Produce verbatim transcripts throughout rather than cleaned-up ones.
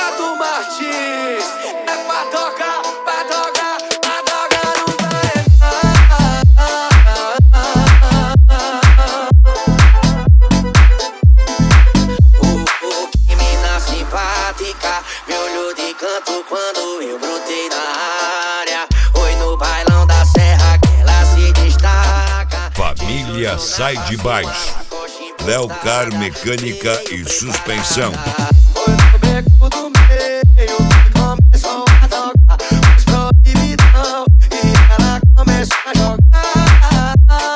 Renato Martins. É pra tocar, pra tocar, pra tocar no oh, que mina simpática, me olhou de canto quando eu brotei na área. Oi, no bailão da serra que ela se destaca. Família Sai de Baixo, Léo Car Mecânica e Suspensão. Foi no beco do meio que começou a tocar os proibidão e ela começou a jogar.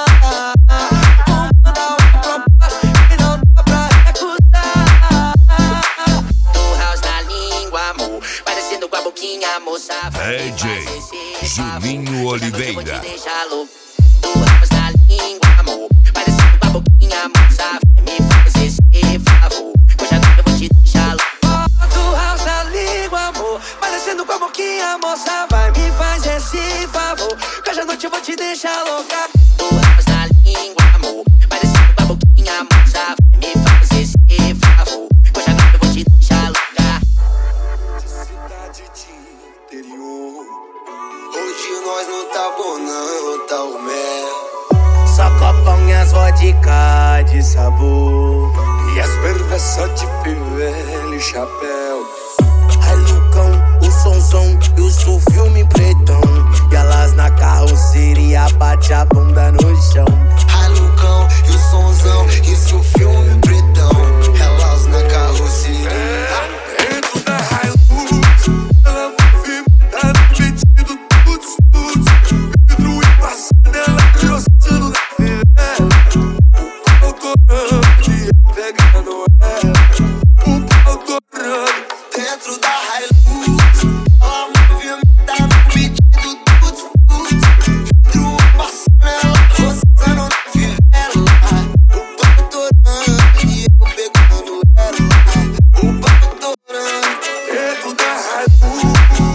Vou mandar uma proposta que não dá pra recusar. Do house na língua, amor, parecendo com a boquinha, moça. D J Juninho Oliveira. Do house na língua, amor, parecendo com a boquinha, moça. Me faz esse favor, hoje à noite eu vou te deixar louca. Do house na língua, amor, parecendo com a boquinha, moça. Vai, me faz esse favor, hoje à noite eu vou te deixar louca. Do house na língua, amor, parecendo com a boquinha, moça. Me faz esse favor, hoje à noite eu vou te deixar louca. De cidade de interior, hoje nós não tá bom não, tá o mel. Só copão e as vodka de sabor e as perversas de fivela e chapéu. Ai, Lucão, o sonzão e o filme pretão, e elas na carroceria bate a bunda no chão. Ai, Lucão, e o sonzão e o filme pretão, elas na carroceria. Dentro da Hilux, ela movimenta no pedido tudo, tudo. Vidro e passando ela roçando na fivela. O pau torando e eu pegando ela. O pau torando dentro da Hilux, ela movimenta no pedido tudo, tudo. Vidro e passando ela roçando na fivela. O pau torando e eu pegando ela. O pau torando dentro da Hilux.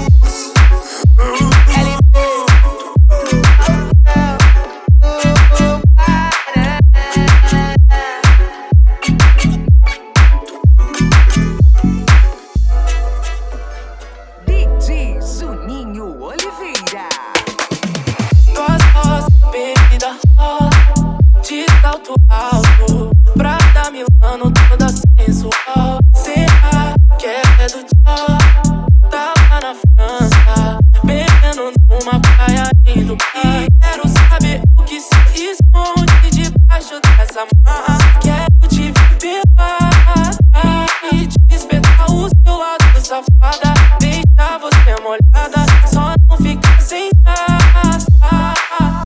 D J Juninho Oliveira. Gostosa, bebida rosa, de salto alto, prata Milano, toda sensual. Será que é do tchau? Tava na França, bebendo numa praia em Dubai. Quero saber o que se esconde debaixo dessa máscara. Quero te ver pelada e te espetar o seu lado safada.